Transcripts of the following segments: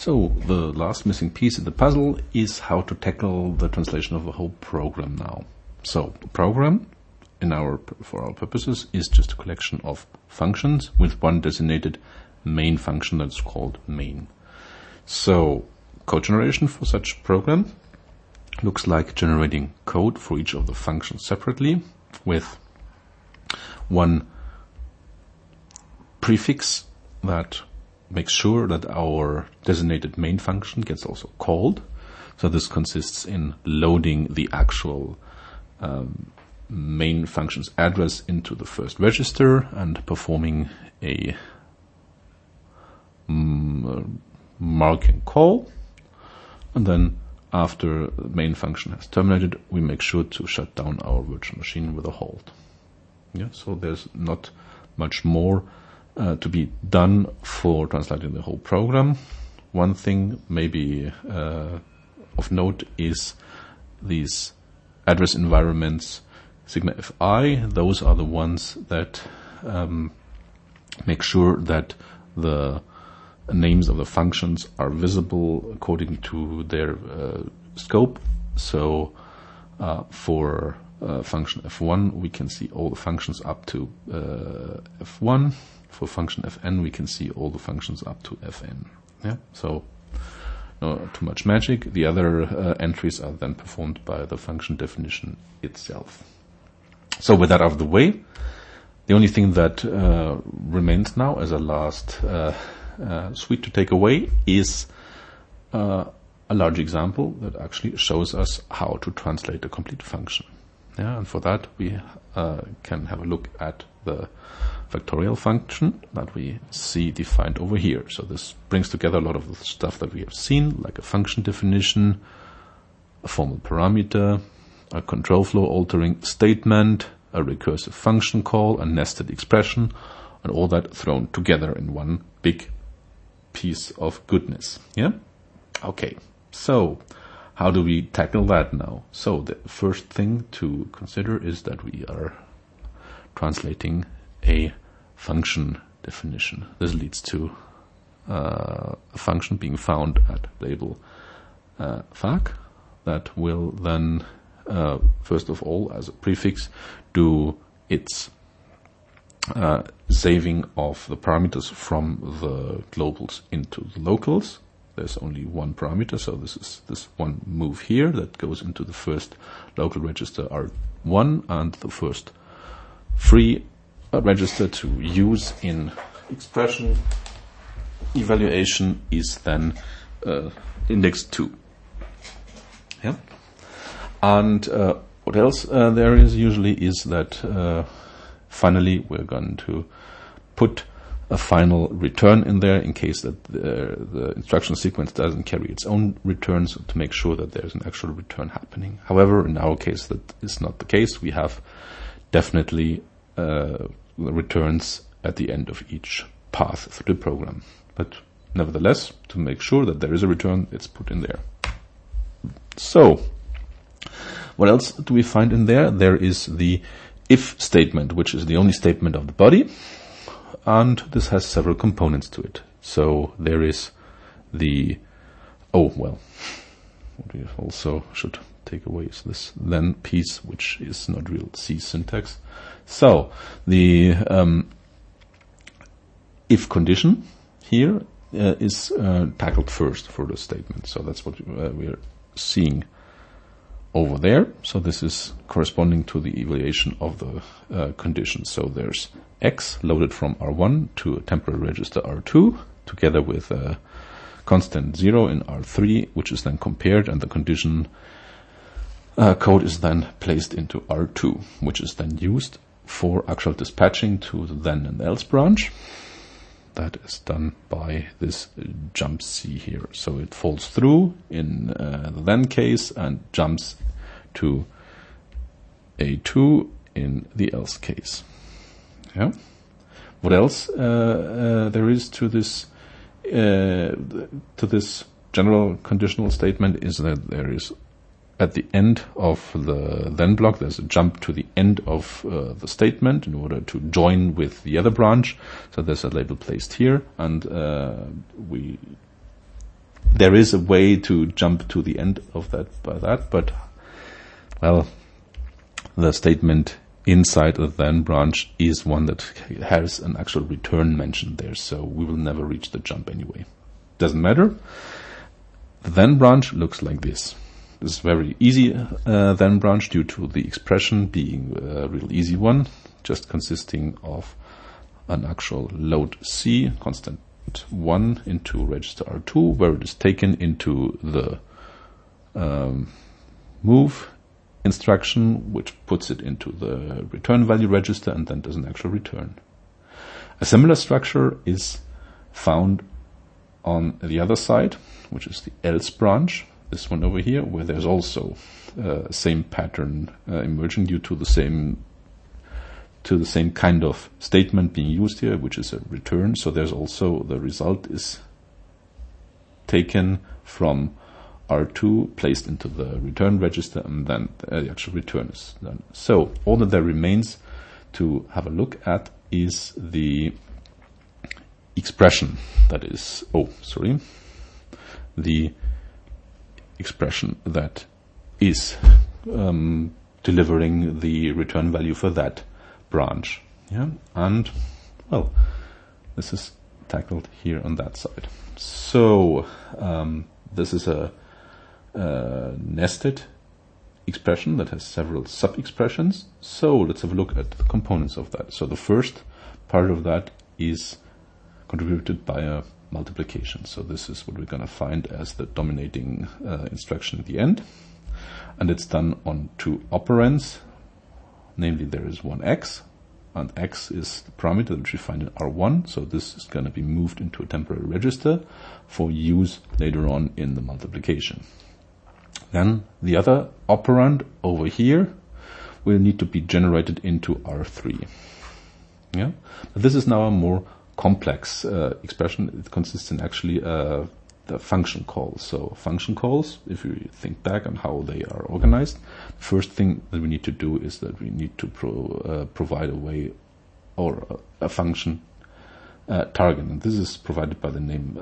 So the last missing piece in the puzzle is how to tackle the translation of a whole program now. So the program, for our purposes, is just a collection of functions with one designated main function that's called main. So code generation for such program looks like generating code for each of the functions separately with one prefix that makes sure that our designated main function gets also called. So this consists in loading the actual main function's address into the first register and performing a marking call. And then after the main function has terminated, we make sure to shut down our virtual machine with a hold. Yeah, so there's not much more to be done for translating the whole program. One thing maybe of note is these address environments sigma fi. Those are the ones that make sure that the names of the functions are visible according to their scope. So for function f1 we can see all the functions up to f1. For function fn we can see all the functions up to fn. Yeah, so not too much magic. The other entries are then performed by the function definition itself. So with that out of the way, the only thing that remains now as a last suite to take away is a large example that actually shows us how to translate a complete function. Yeah, and for that we can have a look at the factorial function that we see defined over here. So this brings together a lot of the stuff that we have seen, like a function definition, a formal parameter, a control flow altering statement, a recursive function call, a nested expression, and all that thrown together in one big piece of goodness. Yeah? Okay, so how do we tackle that now? So the first thing to consider is that we are translating a function definition. This leads to a function being found at label fac that will then first of all, as a prefix, do its saving of the parameters from the globals into the locals. There's only one parameter, so this is this one move here that goes into the first local register R1, and the first free register to use in expression evaluation is then index 2. Yeah. And what else there is usually is that finally we're going to put a final return in there in case that the instruction sequence doesn't carry its own returns, to make sure that there's an actual return happening. However, in our case that is not the case. We have definitely returns at the end of each path through the program. But nevertheless, to make sure that there is a return, it's put in there. So, what else do we find in there? There is the if statement, which is the only statement of the body, and this has several components to it. So there is the, what we also should take away is this then piece, which is not real C syntax. So the if condition here is tackled first for the statement. So that's what we're seeing over there. So this is corresponding to the evaluation of the condition. So there's X loaded from R1 to a temporary register R2, together with a constant 0 in R3, which is then compared, and the condition code is then placed into R2, which is then used for actual dispatching to the then and else branch. That is done by this jump C here. So it falls through in the then case and jumps to A2 in the else case. Yeah. What else there is to this general conditional statement is that there is at the end of the then block, there's a jump to the end of the statement in order to join with the other branch. So there's a label placed here, and we there is a way to jump to the end of that by that, but, well, the statement inside the then branch is one that has an actual return mentioned there, so we will never reach the jump anyway. Doesn't matter. The then branch looks like this. This is very easy then branch due to the expression being a real easy one, just consisting of an actual load C, constant 1 into register R2, where it is taken into the move instruction, which puts it into the return value register and then does an actual return. A similar structure is found on the other side, which is the else branch, this one over here, where there's also same pattern emerging due to the same kind of statement being used here, which is a return. So there's also the result is taken from R2, placed into the return register, and then the actual return is done. So all that there remains to have a look at is the expression that is, the expression that is delivering the return value for that branch. Yeah, and, well, this is tackled here on that side. So this is a nested expression that has several sub-expressions. So let's have a look at the components of that. So the first part of that is contributed by a multiplication. So this is what we're going to find as the dominating instruction at the end. And it's done on two operands. Namely, there is one x, and x is the parameter which we find in R1. So this is going to be moved into a temporary register for use later on in the multiplication. Then the other operand over here will need to be generated into R3. Yeah, but this is now a more complex expression. It consists in actually the function calls. So function calls, if you think back on how they are organized, the first thing that we need to do is that we need to provide a way or a function target, and this is provided by the name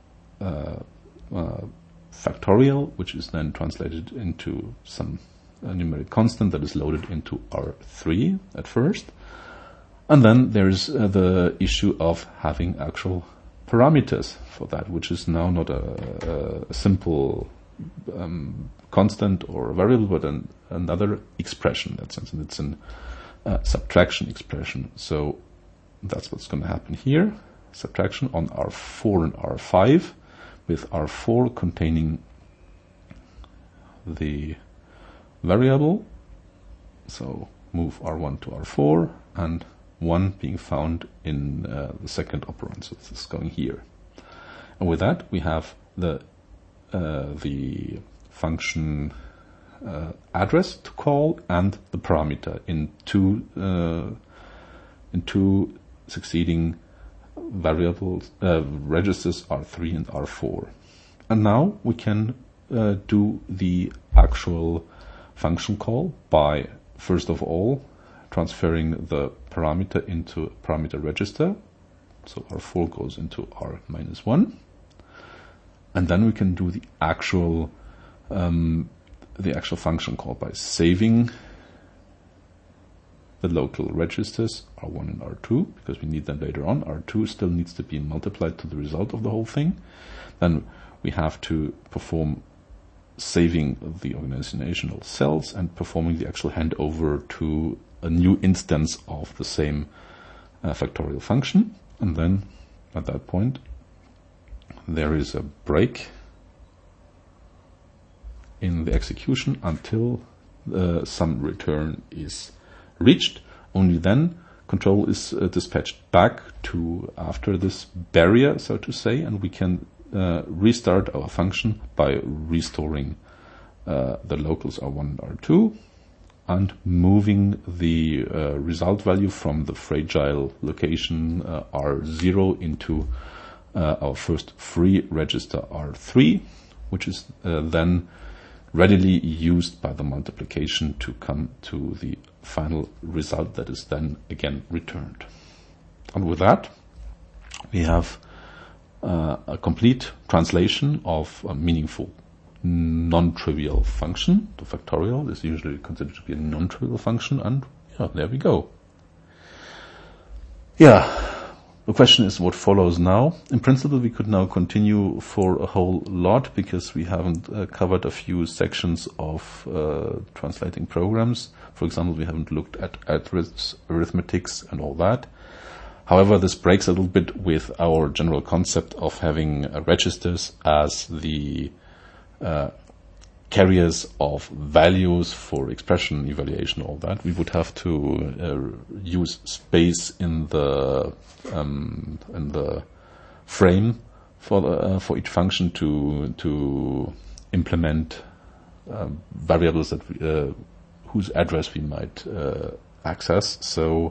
factorial, which is then translated into some numeric constant that is loaded into R3 at first. And then there's the issue of having actual parameters for that, which is now not a simple constant or a variable, but another expression in that sense, and it's a subtraction expression. So that's what's going to happen here. Subtraction on R4 and R5, with R4 containing the variable. So move R1 to R4, and 1 being found in the second operand, so this is going here. And with that, we have the function address to call and the parameter in two succeeding variables, registers R3 and R4. And now we can do the actual function call by, first of all, transferring the parameter into a parameter register. So R4 goes into R-1. And then we can do the actual function call by saving the local registers R1 and R2, because we need them later on. R2 still needs to be multiplied to the result of the whole thing. Then we have to perform saving the organizational cells and performing the actual handover to a new instance of the same factorial function. And then at that point there is a break in the execution until some return is reached. Only then control is dispatched back to after this barrier, so to say, and we can restart our function by restoring the locals R1 and R2 and moving the result value from the fragile location R0 into our first free register R3, which is then readily used by the multiplication to come to the final result that is then again returned. And with that, we have a complete translation of a meaningful non-trivial function. The factorial is usually considered to be a non-trivial function, and there we go. The question is what follows now. In principle, we could now continue for a whole lot because we haven't covered a few sections of translating programs. For example, we haven't looked at arithmetics and all that. However, this breaks a little bit with our general concept of having registers as the carriers of values for expression, evaluation, all that. We would have to use space in the frame for each function to implement variables that whose address we might access. So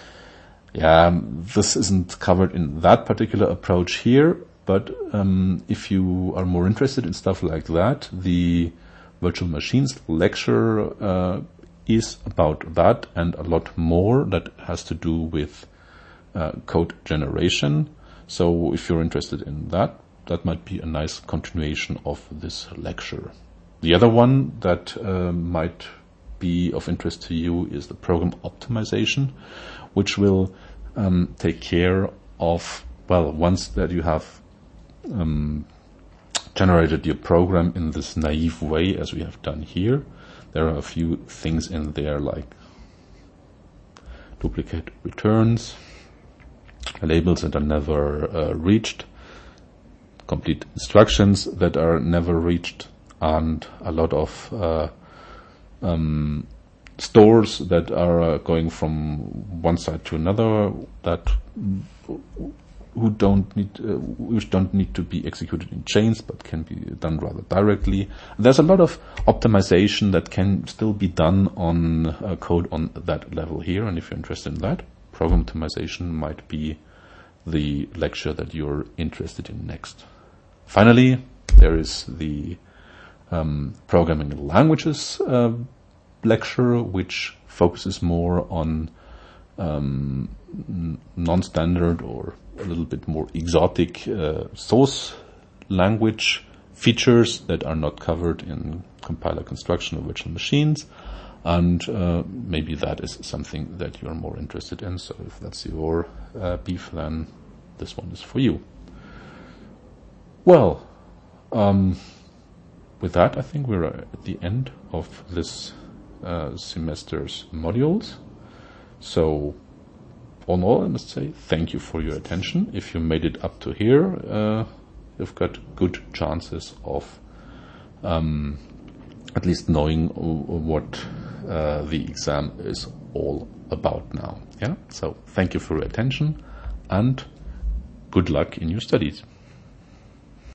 this isn't covered in that particular approach here, but if you are more interested in stuff like that, the Virtual Machines lecture is about that and a lot more that has to do with code generation. So if you're interested in that, that might be a nice continuation of this lecture. The other one that might be of interest to you is the program optimization, which will take care of, once that you have generated your program in this naive way as we have done here, there are a few things in there like duplicate returns, labels that are never reached, complete instructions that are never reached, and a lot of stores that are going from one side to another that which don't need to be executed in chains but can be done rather directly. There's a lot of optimization that can still be done on code on that level here, and if you're interested in that, program optimization might be the lecture that you're interested in next. Finally, there is the programming languages lecture, which focuses more on non-standard or a little bit more exotic source language features that are not covered in compiler construction of virtual machines, and maybe that is something that you're more interested in. So if that's your beef, then this one is for you. Well, with that, I think we're at the end of this semester's modules. So, all in all, I must say thank you for your attention. If you made it up to here, you've got good chances of at least knowing what the exam is all about now. So, thank you for your attention and good luck in your studies.